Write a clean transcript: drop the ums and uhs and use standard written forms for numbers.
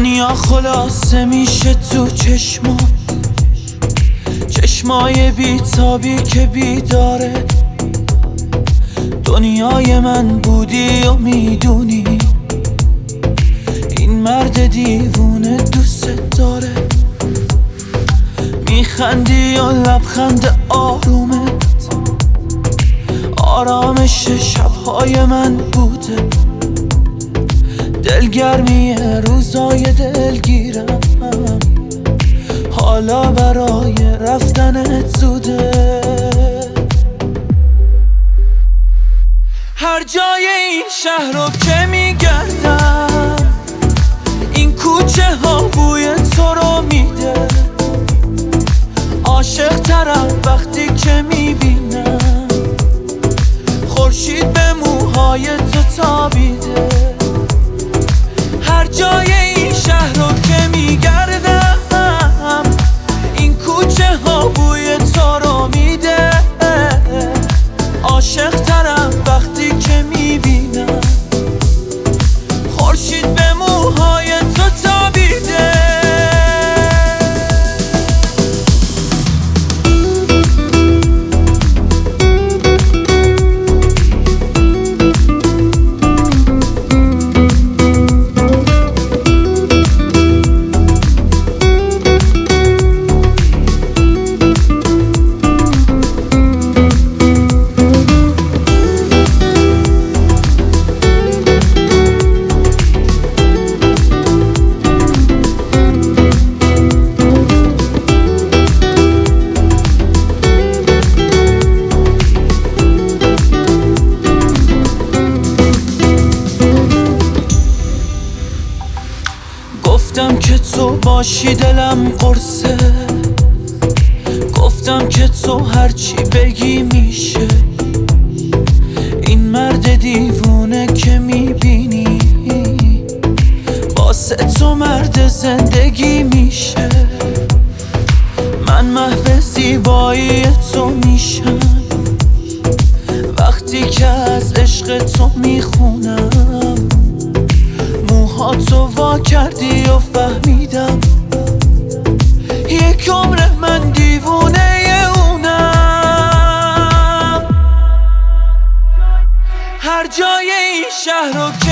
دنیا خلاصه میشه تو چشمای بیتابی که بیداره. دنیای من بودی و میدونی این مرد دیوونه دوست داره. میخندی و لبخند آرومت آرامش شبهای من بوده. دلگرمی روزای دلگیرم حالا برای رفتنت زوده. هر جای این شهر رو که میگردم این کوچه ها بوی تو رو میده. عاشق ترم وقتی که میبینم خورشید به موهای تو تابیده. هر جای این شهر رو که میگردم این کوچه ها بوی تو رو میده. عاشق ترم وقتی که میبینم خورشید به موهای تو تابیده. گفتم که تو باشی دلم قرصه. گفتم که تو هرچی بگی میشه. این مرد دیوونه که میبینی واسه تو مرد زندگی میشه. من محو زیبایی تو میشم وقتی که از عشق تو میخونم. موهاتو وا کردی و فهمیدم یک عمر من دیوونه اونم. هر جای این شهر رو